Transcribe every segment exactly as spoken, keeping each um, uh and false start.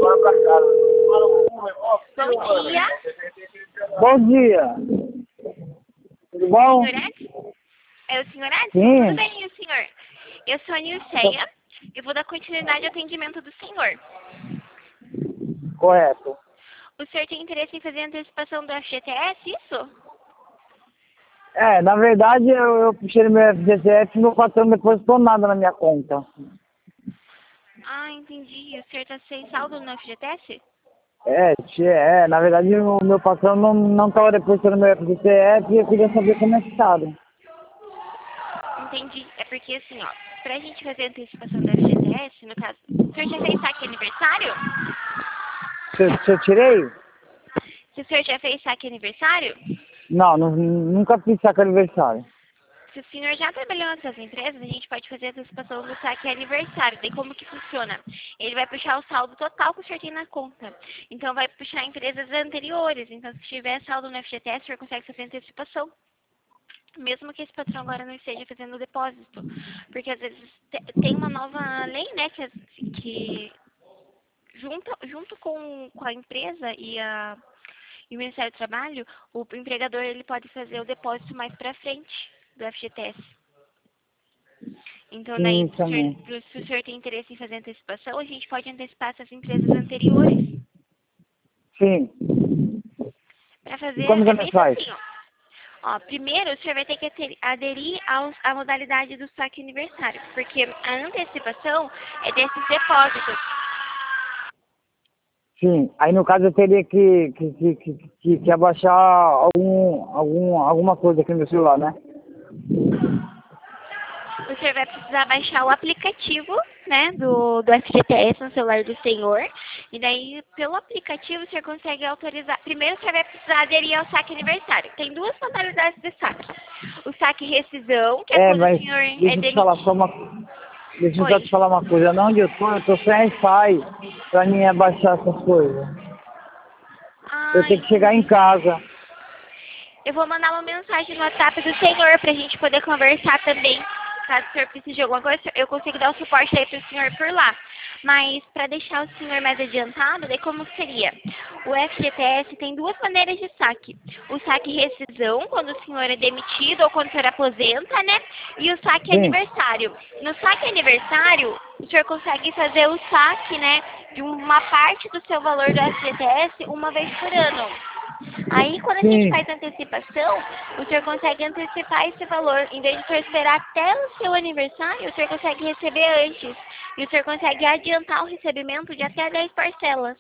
Bom dia. Bom dia. Tudo bom? Senhor Edson? É o senhor Edson? Sim. Tudo bem, senhor? Eu sou a Nilceia. Eu vou dar continuidade ao atendimento do senhor. Correto. O senhor tem interesse em fazer a antecipação do F G T S, isso? É, na verdade eu, eu puxei meu F G T S e meu patrão não depositou nada na minha conta. Ah, entendi. O senhor está sem saldo no F G T S? É, tchê, é, na verdade o meu patrão não, não estava depositando meu F G T S e eu queria saber como é que estava. Entendi. É porque assim, ó, pra gente fazer a antecipação do F G T S, no caso, o senhor já fez saque aniversário? Se, eu- se eu tirei? Se o senhor já fez saque aniversário? Não, nu- nunca fiz saco aniversário. Se o senhor já trabalhou nessas empresas, a gente pode fazer a antecipação do saque aniversário. Daí como que funciona? Ele vai puxar o saldo total que o senhor tem na conta. Então vai puxar empresas anteriores. Então se tiver saldo no F G T S, o senhor consegue fazer antecipação. Mesmo que esse patrão agora não esteja fazendo o depósito. Porque às vezes te- tem uma nova lei, né, que, que junto, junto com, com a empresa e, a, e o Ministério do Trabalho, o empregador ele pode fazer o depósito mais para frente do F G T S. Então, daí, Sim, se o, também. senhor, se o senhor tem interesse em fazer antecipação, a gente pode antecipar essas empresas anteriores. Sim. Para E fazer, como que é nós bem faz? facinho. Ó, primeiro, o senhor vai ter que ater- aderir aos, à modalidade do saque aniversário, porque a antecipação é desses depósitos. Sim. Aí no caso eu teria que, que, que, que, que, que abaixar algum, algum, alguma coisa aqui no meu celular, né? O senhor vai precisar baixar o aplicativo, né, do, do F G T S no celular do senhor. E daí, pelo aplicativo, o senhor consegue autorizar. Primeiro, o senhor vai precisar aderir ao saque aniversário. Tem duas modalidades de saque. O saque rescisão, que é É, quando o mas senhor é deixa eu te falar só demitido. uma. Deixa eu só Oi. te falar uma coisa. Não, onde eu tô, eu tô sem Wi-Fi pra mim abaixar essas coisas. Eu Ah, tenho que chegar em entendi. casa. Eu vou mandar uma mensagem no WhatsApp do senhor pra gente poder conversar também. Caso o senhor precise de alguma coisa, eu consigo dar o suporte aí pro senhor por lá. Mas para deixar o senhor mais adiantado, daí como seria? O F G T S tem duas maneiras de saque. O saque rescisão, quando o senhor é demitido ou quando o senhor aposenta, né? E o saque Sim, aniversário. No saque aniversário, o senhor consegue fazer o saque, né, de uma parte do seu valor do F G T S uma vez por ano. Aí, quando a gente sim, faz antecipação, o senhor consegue antecipar esse valor. Em vez de o senhor esperar até o seu aniversário, o senhor consegue receber antes. E o senhor consegue adiantar o recebimento de até dez parcelas.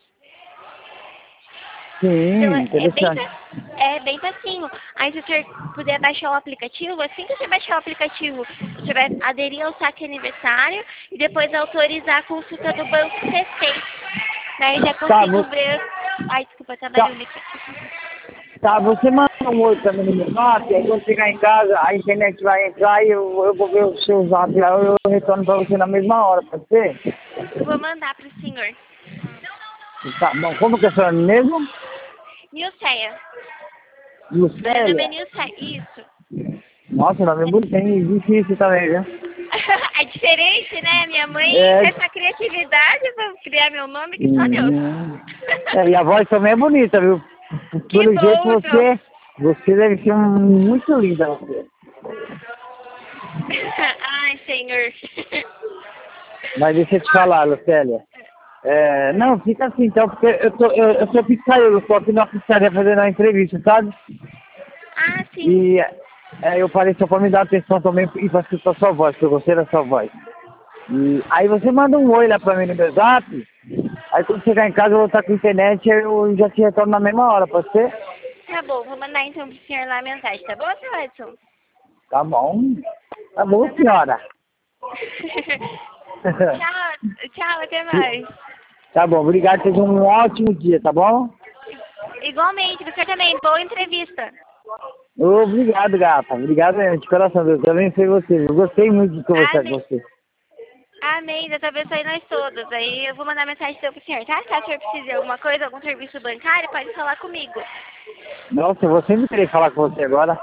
Então, sim, é é bem, interessante. fa- é bem facinho. Aí, se o senhor puder baixar o aplicativo, assim que você baixar o aplicativo, o senhor vai aderir ao saque aniversário e depois autorizar a consulta do banco Receita. Daí já Tá, consigo vo- ver... Ai, desculpa, tá tá, barulho aqui. tá, você manda um oi pra mim no meu zap, aí quando chegar em casa, a internet vai entrar e eu, eu vou ver o seu zap lá, eu, eu retorno pra você na mesma hora, pode ser? Eu vou mandar pro senhor. Tá bom, como que é seu nome mesmo? Nilceia. Meu nome é Lucélia? Nilceia. Isso. Nossa, o nome é bonito, hein? Difícil também, viu? É diferente, né? Minha mãe É. fez uma criatividade pra criar meu nome que só Deus. Uhum. É, e a voz também é bonita, viu? Que Pelo jeito bom, então. você, você deve ser um- muito linda, você. Ai, senhor. Mas deixa eu te Ah, falar, Lucélia. É, não, fica assim então, porque eu, tô, eu, eu sou pizzaiolo, eu tô aqui na pizzaria fazendo uma entrevista, sabe? ah, sim. E é, eu parei só pra me dar atenção também e pra escutar sua voz, que eu gostei da sua voz. E aí você manda um oi lá pra mim no meu zap, aí quando chegar em casa eu vou estar com internet e eu já te retorno na mesma hora, pode ser? Tá bom, vou mandar então pro senhor lá a mensagem, tá bom, seu Edson? Tá bom. Tá bom, senhora. Tchau, tchau, até mais. Tá bom, obrigado, seja um ótimo dia, tá bom? Igualmente, você também. Boa entrevista. Obrigado, gata. Obrigado mesmo, de coração. Deus abençoe você. Eu gostei muito de conversar com Amém. você. Amém, Deus abençoe nós todos. Aí eu vou mandar mensagem então pro senhor, tá? Caso o senhor precise de alguma coisa, algum serviço bancário, pode falar comigo. Nossa, eu vou sempre querer falar com você agora.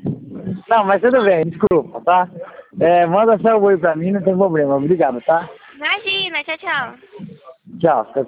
Não, mas tudo bem, desculpa, tá? É, manda só o oi pra mim, não tem problema. Obrigado, tá? Imagina, tchau, tchau. Tchau.